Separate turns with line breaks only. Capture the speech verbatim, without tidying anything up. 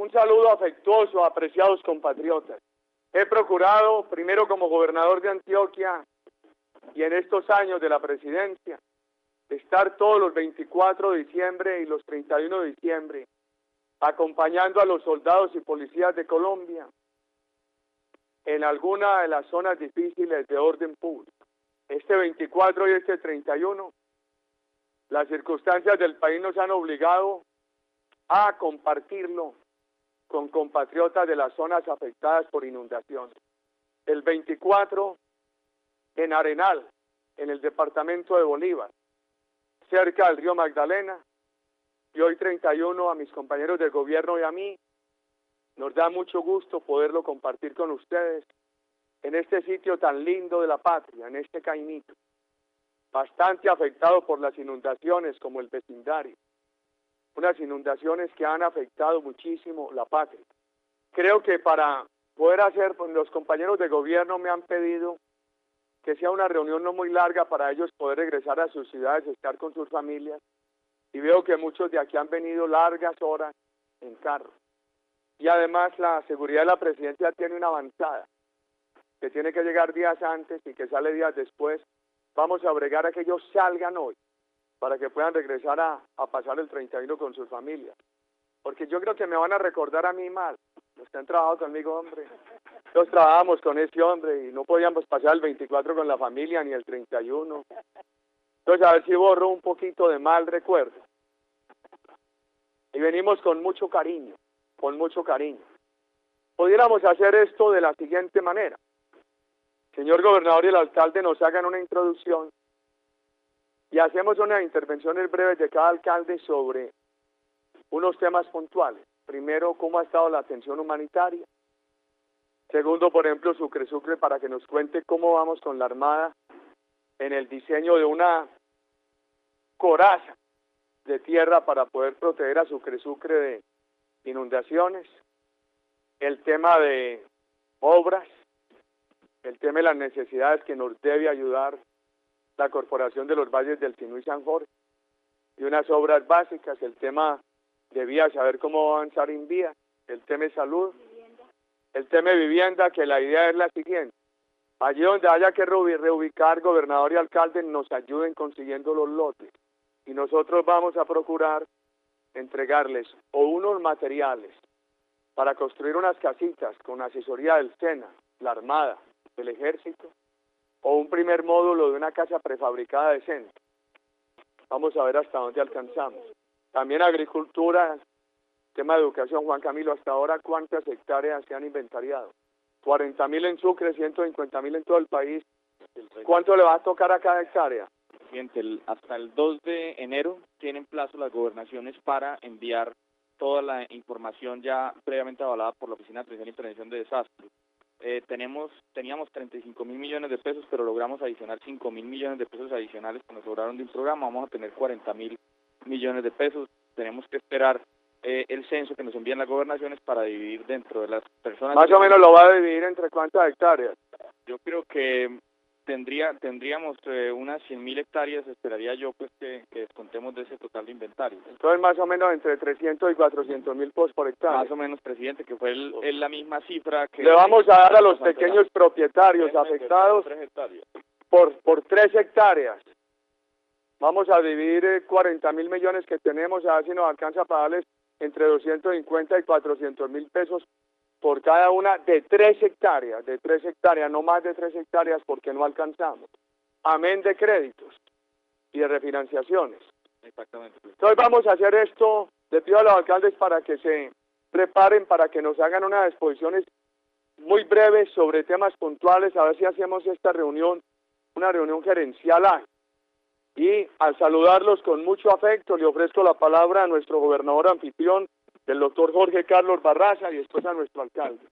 Un saludo afectuoso, apreciados compatriotas. He procurado, primero como gobernador de Antioquia y en estos años de la presidencia, estar todos los veinticuatro de diciembre y los treinta y uno de diciembre acompañando a los soldados y policías de Colombia en alguna de las zonas difíciles de orden público. Este veinticuatro y este treinta y uno, las circunstancias del país nos han obligado a compartirlo con compatriotas de las zonas afectadas por inundaciones. El veinticuatro en Arenal, en el departamento de Bolívar, cerca del río Magdalena, y hoy treinta y uno a mis compañeros de gobierno y a mí. Nos da mucho gusto poderlo compartir con ustedes en este sitio tan lindo de la patria, en este Caimito, bastante afectado por las inundaciones como el vecindario. Unas inundaciones que han afectado muchísimo la patria. Creo que para poder hacer, pues, los compañeros de gobierno me han pedido que sea una reunión no muy larga para ellos poder regresar a sus ciudades, estar con sus familias, y veo que muchos de aquí han venido largas horas en carro. Y además la seguridad de la presidencia tiene una avanzada, que tiene que llegar días antes y que sale días después. Vamos a bregar a que ellos salgan hoy, para que puedan regresar a, a pasar el treinta y uno con sus familias. Porque yo creo que me van a recordar a mí mal, los que han trabajado conmigo, hombre. Nosotros trabajamos con ese hombre y no podíamos pasar el veinticuatro con la familia ni el treinta y uno. Entonces a ver si borro un poquito de mal recuerdo. Y venimos con mucho cariño, con mucho cariño. Pudiéramos hacer esto de la siguiente manera. Señor gobernador y el alcalde nos hagan una introducción y hacemos unas intervenciones breves de cada alcalde sobre unos temas puntuales. Primero, cómo ha estado la atención humanitaria. Segundo, por ejemplo, Sucre Sucre, para que nos cuente cómo vamos con la Armada en el diseño de una coraza de tierra para poder proteger a Sucre Sucre de inundaciones. El tema de obras, el tema de las necesidades que nos debe ayudar la Corporación de los Valles del Sinú y San Jorge, y unas obras básicas, el tema de vías, saber cómo va a avanzar en vías, el tema de salud, vivienda. El tema de vivienda, que la idea es la siguiente: allí donde haya que reubicar, gobernador y alcalde nos ayuden consiguiendo los lotes, y nosotros vamos a procurar entregarles o unos materiales para construir unas casitas con asesoría del SENA, la Armada, el Ejército, o un primer módulo de una casa prefabricada decente. Vamos a ver hasta dónde alcanzamos. También agricultura, tema de educación. Juan Camilo, hasta ahora, ¿cuántas hectáreas se han inventariado? cuarenta mil en Sucre, ciento cincuenta mil en todo el país. ¿Cuánto le va a tocar a cada hectárea?
El, hasta el dos de enero tienen plazo las gobernaciones para enviar toda la información ya previamente avalada por la Oficina de Atención y Prevención de Desastres. Eh, tenemos, teníamos treinta y cinco mil millones de pesos, pero logramos adicionar cinco mil millones de pesos adicionales que nos sobraron de un programa. Vamos a tener cuarenta mil millones de pesos. Tenemos que esperar eh, el censo que nos envían las gobernaciones para dividir dentro de las personas.
Más o menos lo va a dividir entre cuántas hectáreas.
Yo creo que tendría tendríamos eh, unas cien mil hectáreas, esperaría yo pues que, que descontemos de ese total de inventario.
Entonces más o menos entre trescientos y cuatrocientos mil pesos por hectárea.
Más o menos, presidente, que fue el, el la misma cifra que...
Le vamos a dar a los pequeños propietarios afectados por, por tres hectáreas. Vamos a dividir eh, cuarenta mil millones que tenemos, a ver si nos alcanza para darles entre doscientos cincuenta y cuatrocientos mil pesos por cada una de tres hectáreas, de tres hectáreas, no más de tres hectáreas porque no alcanzamos. Amén de créditos y de refinanciaciones.
Exactamente.
Entonces vamos a hacer esto, le pido a los alcaldes para que se preparen, para que nos hagan unas exposiciones muy breves sobre temas puntuales, a ver si hacemos esta reunión, una reunión gerencial ágil. Y al saludarlos con mucho afecto, le ofrezco la palabra a nuestro gobernador anfitrión, el doctor Jorge Carlos Barraza, y después a nuestro alcalde.